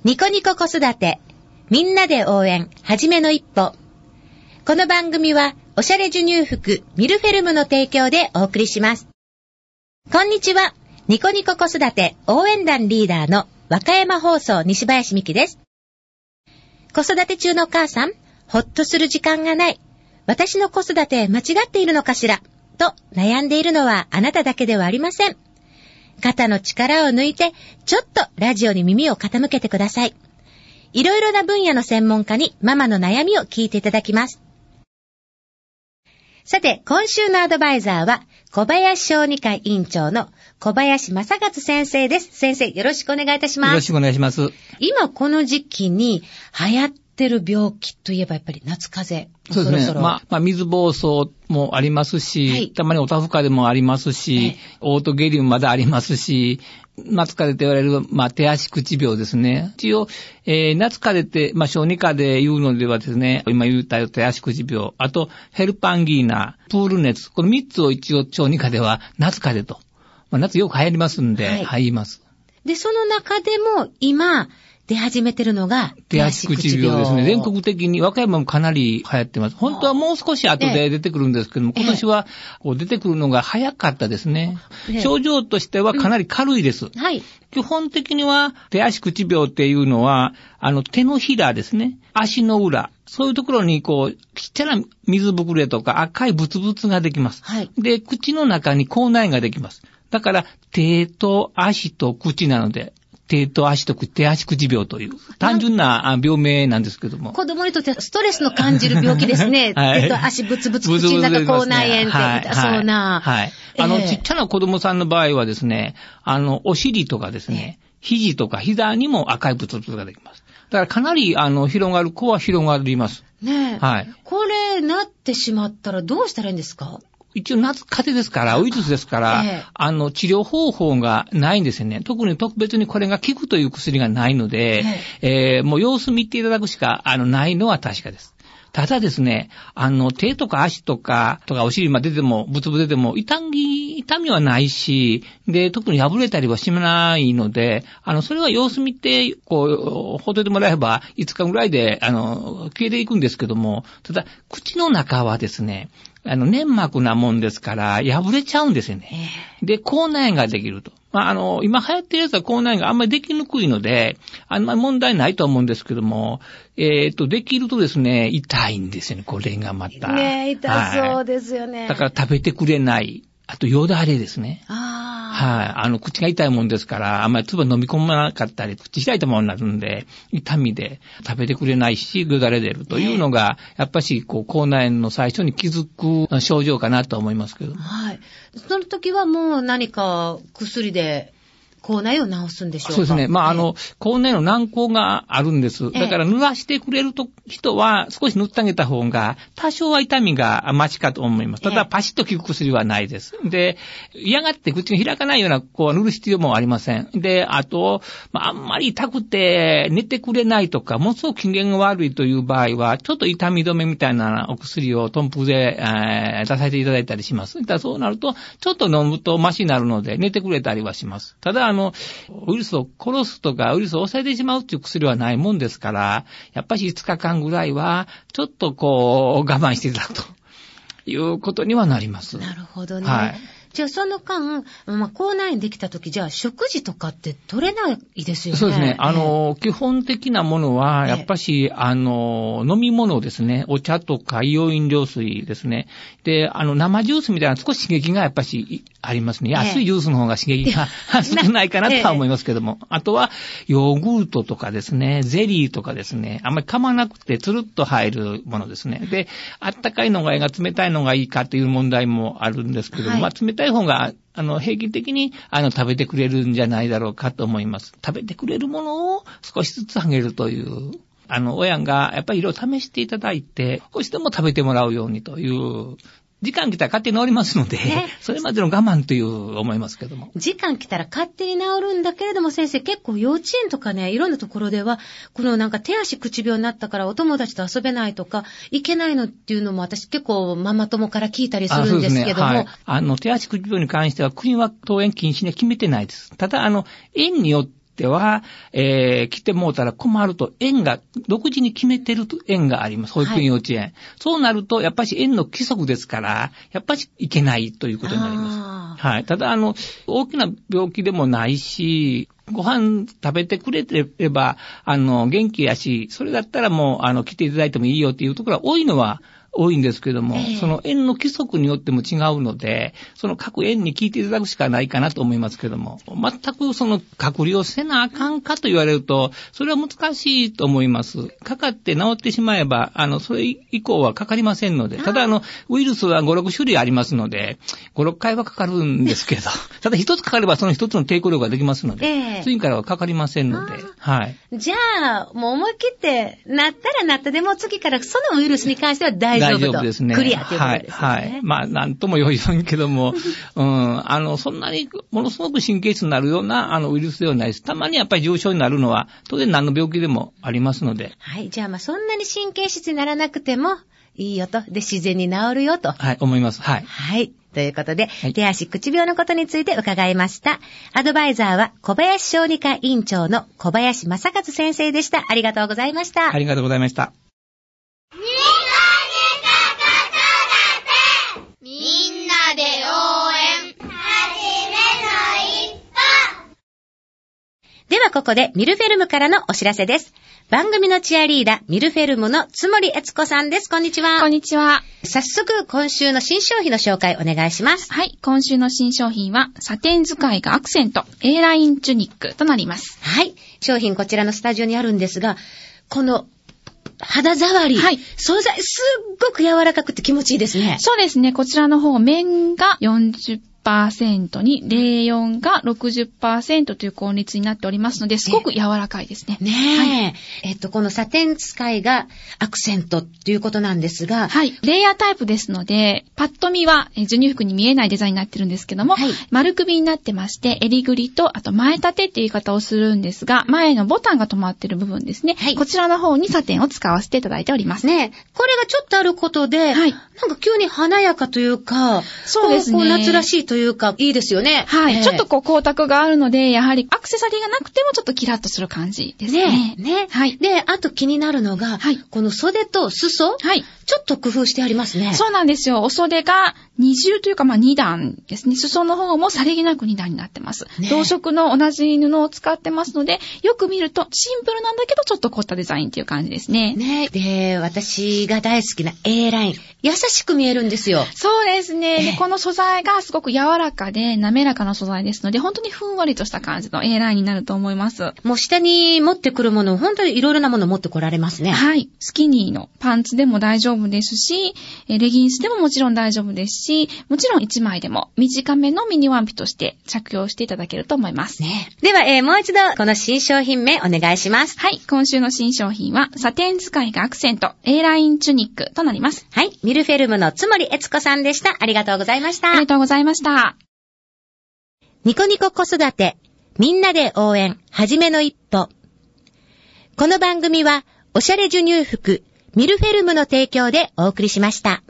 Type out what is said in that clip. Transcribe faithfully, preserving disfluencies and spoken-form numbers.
ニコニコ子育てみんなで応援はじめの一歩。この番組はおしゃれ授乳服ミルフェルムの提供でお送りします。こんにちは。ニコニコ子育て応援団リーダーの和歌山放送西林美希です。子育て中の母さん、ほっとする時間がない。私の子育て間違っているのかしらと悩んでいるのはあなただけではありません。肩の力を抜いてちょっとラジオに耳を傾けてください。いろいろな分野の専門家にママの悩みを聞いていただきます。さて、今週のアドバイザーは小林小児科医院長の小林正勝先生です。先生、よろしくお願いいたします。 よろしくお願いします。 今この時期に流行ってる病気といえばやっぱり夏風邪。 そうですね。 そろそろまあ、まあ、水疱瘡もありますし、はい、たまにおたふかでもありますし、オートゲリウムまだありますし、夏風邪と言われる、まあ、手足口病ですね。一応、えー、夏風邪って、まあ、小児科で言うのではですね、今言ったよ手足口病、あと、ヘルパンギーナ、プール熱、この三つを一応小児科では夏風邪と。まあ、夏よく流行りますんで、はい、入ります。 で、その中でも今、出始めてるのが手足口病ですね。全国的に和歌山もかなり流行ってます。本当はもう少し後で出てくるんですけども、今年はこう出てくるのが早かったですね。症状としてはかなり軽いです。 うん、はい。 基本的には手足口病っていうのは、あの手のひらですね。足の裏。そういうところにこう、ちっちゃな水ぶくれとか赤いブツブツができます。 はい。 で、口の中に口内炎ができます。だから手と足と口なので、手と足と口、手足口病という単純な病名なんですけども。 子供にとってはストレスの感じる病気ですね。はい、手と足ブツブツ口の中口内炎って痛そうな。 はい。はい、あの、えー、ちっちゃな子供さんの場合はですね、あの、お尻とかですね、肘とか膝にも赤いブツブツができます。だからかなり、あの、広がる子は広がります。 ねえ。 はい。 これ、なってしまったらどうしたらいいんですか？ 一応夏風邪ですから、ウイルスですから、ええ、あの、治療方法がないんですよね。特に特別にこれが効くという薬がないので、えええー、もう様子見ていただくしか、あの、ないのは確かです。ただですね、あの、手とか足とか、とかお尻まで出ても、ブツブツ出ても、痛み、痛みはないし、で、特に破れたりはしないので、あの、それは様子見て、こう、ほどいてもらえば、いつかぐらいで、あの、消えていくんですけども、ただ、口の中はですね、あの、粘膜なもんですから、破れちゃうんですよね。で、口内炎ができると。まあ、あの、今流行ってるやつは口内炎があんまりできにくいので、あんまり問題ないと思うんですけども、えっと、できるとですね、痛いんですよね、これがまた。 ねえ、痛そうですよね、はい。 だから食べてくれない。あと、よだれですね。 ああ。 はい、あの、口が痛いもんですから、あんまり唾飲み込まなかったり、口開いたものになるんで、痛みで食べてくれないし、よだれ出るというのが、やっぱし、こう、口内炎の最初に気づく症状かなと思いますけど。 はい。その時はもう何か薬で、口内を治すんでしょうか？ そうですね。まあ、あの、口内の軟膏があるんです。だから濡らしてくれると人は少し塗ってあげた方が、多少は痛みがマシかと思います。ただ、パシッと効く薬はないです。で、嫌がって口が開かないようなこう塗る必要もありません。で、あと、まあ、あんまり痛くて寝てくれないとか、ものすごく機嫌が悪いという場合は、ちょっと痛み止めみたいなお薬を豚腹で、えー、出させていただいたりします。だそうなると、ちょっと飲むとマシになるので、寝てくれたりはします。ただ、あの、ウイルスを殺すとか、ウイルスを抑えてしまうという薬はないもんですから、やっぱりいつかかんぐらいは、ちょっとこう、我慢していただくということにはなります。 なるほどね。 はい。 じゃあその間、まあ、口内炎できた時、じゃあ食事とかって取れないですよね。 そうですね。あの、えー、基本的なものは、やっぱし、えー、あの、飲み物ですね。お茶とか硫黄飲料水ですね。で、あの、生ジュースみたいな少し刺激がやっぱしありますね。安いジュースの方が刺激が少ないかなとは思いますけども。あとは、ヨーグルトとかですね、ゼリーとかですね、あんまり噛まなくてつるっと入るものですね。で、あったかいのがいいが冷たいのがいいかという問題もあるんですけども、はい、まあ、冷たい方が、あの、平均的に、あの、食べてくれるんじゃないだろうかと思います。食べてくれるものを少しずつあげるという、あの、親がやっぱりいろいろ試していただいて、少しでも食べてもらうようにという、時間来たら勝手に治りますので、ね、それまでの我慢という思いますけども。 時間来たら勝手に治るんだけれども、先生結構幼稚園とかね、いろんなところでは、このなんか手足口病になったからお友達と遊べないとか、いけないのっていうのも私結構ママ友から聞いたりするんですけども。あ、そうですね。はい。 あの、手足口病に関しては国は登園禁止には決めてないです。ただ、あの、園によってっては、えー、来てもうたら困ると、園が、独自に決めてる園があります。保育園、幼稚園。はい、そうなると、やっぱし園の規則ですから、やっぱしいけないということになります。はい。ただ、あの、大きな病気でもないし、ご飯食べてくれてれば、あの、元気やし、それだったらもう、あの、来ていただいてもいいよっていうところが多いのは、多いんですけども、えー、その園の規則によっても違うので、その各園に聞いていただくしかないかなと思いますけども、全くその隔離をせなあかんかと言われると、それは難しいと思います。かかって治ってしまえば、あの、それ以降はかかりませんので、ただあの、ウイルスはご、ろく種類ありますので、ご、ろっかいはかかるんですけど、ただ一つかかればその一つの抵抗力ができますので、えー、次からはかかりませんので、はい。 じゃあ、もう思い切って、なったらなったでも次からそのウイルスに関しては大丈夫。大丈夫ですね。クリアということですね。はい。はい。 まあ、なんともよいよんけども、うん、あの、そんなにものすごく神経質になるような、あの、ウイルスではないです。たまにやっぱり重症になるのは、当然何の病気でもありますので。 はい。じゃあ、まあ、そんなに神経質にならなくてもいいよと。で、自然に治るよと。 はい、思います。はい。 はい。ということで、はい、手足口病のことについて伺いました。アドバイザーは小林小児科院長の小林正和先生でした。ありがとうございました。 ありがとうございました。 みんなで応援はじめの一歩。 ではここでミルフェルムからのお知らせです。番組のチアリーダー、ミルフェルムの津森悦子さんです。こんにちは。 こんにちは。 早速、今週の新商品の紹介お願いします。 はい。今週の新商品は、サテン使いがアクセント、A ラインチュニックとなります。 はい。商品こちらのスタジオにあるんですが、この、肌触り。はい。素材すっごく柔らかくて気持ちいいですね。 そうですね。こちらの方、面が よんじゅっパーセント に ゼロよん が ろくじゅっパーセント という効率になっておりますので、すごく柔らかいですね。 ねえ。はい、えっと、このサテン使いがアクセントっていうことなんですが。 はい。レイヤータイプですので、パッと見は授乳服に見えないデザインになってるんですけども、はい、丸首になってまして、襟ぐりと、あと前立てっていう言い方をするんですが、前のボタンが止まってる部分ですね。はい。こちらの方にサテンを使わせていただいております。 ねえ。これがちょっとあることで、はい。なんか急に華やかというか、 そうですね。 こう夏らしいというか、いいですよね。 はい、えー。ちょっとこう光沢があるので、やはりアクセサリーがなくてもちょっとキラッとする感じですね。 ね。ね。はい。で、あと気になるのが、はい、この袖と裾。はい。ちょっと工夫してありますね。 そうなんですよ。お袖が二重というか、まあ二段ですね。裾の方もさりげなく二段になってます。ね、同色の同じ布を使ってますので、よく見るとシンプルなんだけどちょっと凝ったデザインっていう感じですね。 ね。で、私が大好きな A ライン。優しく見えるんですよ。 そうですね。で、この素材がすごく柔らかで滑らかな素材ですので、本当にふんわりとした感じの A ラインになると思います。 もう下に持ってくるもの、本当にいろいろなもの持ってこられますね。 はい。スキニーのパンツでも大丈夫ですし、レギンスでももちろん大丈夫ですし、もちろんいちまいでも短めのミニワンピとして着用していただけると思います。 ね。では、えー、もう一度この新商品名お願いします。 はい。今週の新商品はサテン使いがアクセント A ラインチュニックとなります。 はい。ミルフェルムの津森悦子さんでした。ありがとうございました。 ありがとうございました。 ニコニコ子育て、みんなで応援、はじめの一歩。この番組は、おしゃれ授乳服、ミルフェルムの提供でお送りしました。